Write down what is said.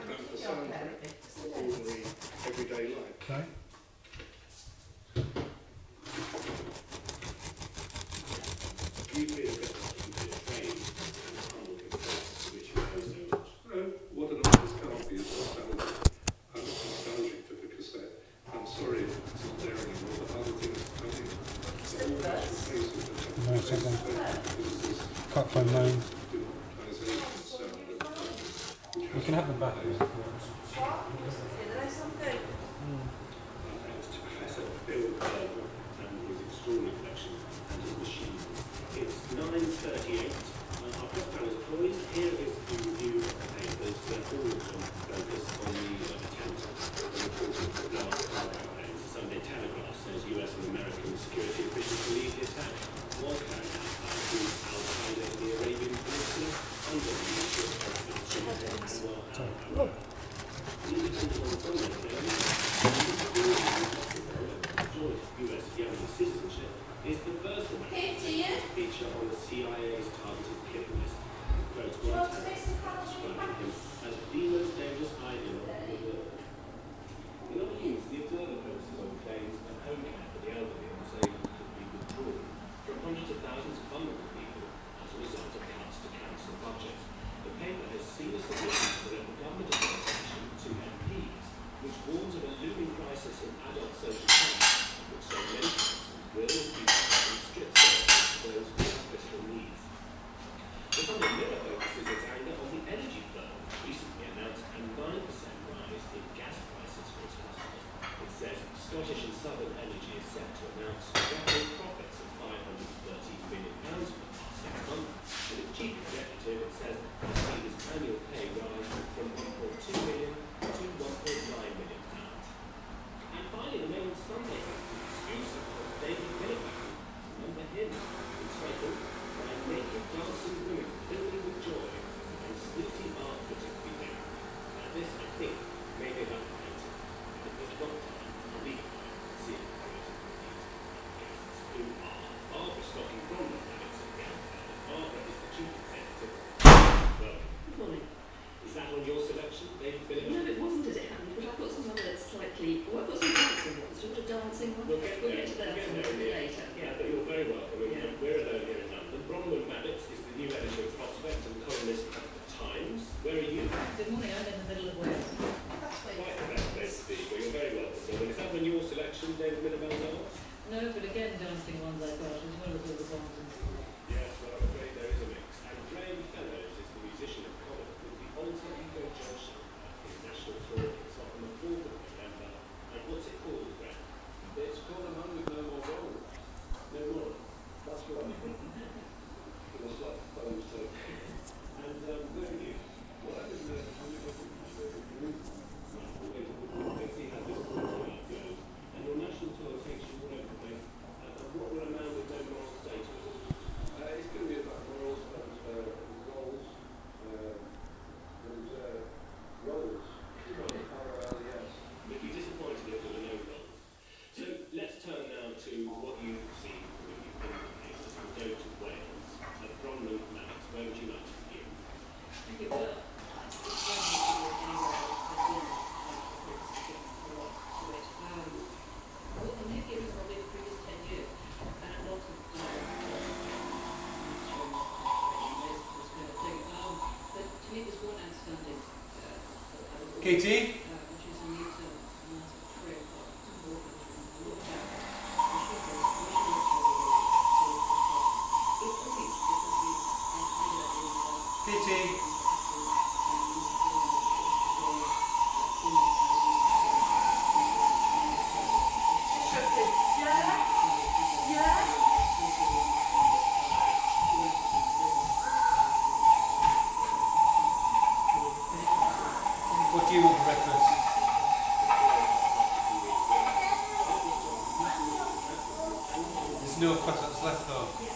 That's the soundtrack of ordinary, everyday life. Okay. Do you feel a bit betrayed and humbled with the press to which you owe so much? No, what an artist can't be is nostalgic. I'm not nostalgic for the cassette. I'm sorry it's not there anymore, but other things I think the whole national face of the No, it's not there. Can't find mine. We can have them back. That was to Professor Bill Berger and his extraordinary collection and his machine. It's 9:38. Our press panel is poised. Here is the review of the papers. All of them focus on the attempt on the reporting of the last cargo plane. The Sunday Telegraph says US and American security officials believe the attack was carried out by Al-Qaeda in the Arabian Peninsula under the leadership of President Anwar al-Awad. US Yemeni citizenship is the first one to feature on the CIA's targeted hit list. Quotes Guantanamo, describing him as the most dangerous island in the world. In other news, the Observer focuses on claims that home care for the elderly and disabled could be withdrawn from hundreds of thousands of vulnerable people as a result of cuts to council budgets. The paper has seen a submission to the local government association to MPs, which warns of a looming crisis in adult social care, which so many councils will in future restrict services to those who have special needs. The Sunday Mirror focuses its anger on the energy firm, which recently announced a 9% rise in gas prices for its customers. It says Scottish and Southern Energy is set to announce record profits of £530 million for the past 6 months, and its chief executive, it says, has seen his annual pay rise from £1.2 million to £1.9 million. And finally, the main Sunday excuse of David Philippi. Remember him, entitled By Naked Dancing Women Filming with Joy and Snooty Art Critic Video. Now this, I think, may be about right. And if there's one time, I'll leave it by and see if there is guests who are Barbara Stocking from the Rabbits and Gunpowder. Barbara is the chief executive. Well, Good morning. is that on your selection, David Philippi? No, it wasn't as it happened, but I've got some other slightly... Well, I've got some dancing ones. Do you want a dancing one? We'll get to that a little bit later. Yeah, but you're very welcome. We're alone here in London. Bronwyn Mabbott is the new editor of Prospect and columnist at The Times. Where are you? Good morning, I'm in the middle of Wales. Quite the best place to be. Well, you're very welcome. Bronwyn. Is that on your selection, David Middlebell Dance? No, but again, dancing ones I got, as well as all the ones in school. Yes, well, I'm afraid there is a mix. And Graham Fellows is the musician of Comet with the Alter Ego Junction, his national tour kicks off on the 4th of November. And what's it called, Graham? It's called A Man With No More Gold. No more? That's right. And where are you? Well, I'm in the group. And your national tour takes you all over the place. And what will A Man With No Morals say to us? It's going to be about morals and roles. Roles. R-O-L-E-S. You'd be disappointed if there were no roles. So let's turn now to what you've seen when you've been to places. We'll go to Wales. Bronwyn Mabbott, where would you like to begin? Thank you. Well, what the new given probably the previous 10 years, and lots of but to me there's one outstanding Katie? which is a new career path. Katie? What do you want for breakfast? There's no croissants left though.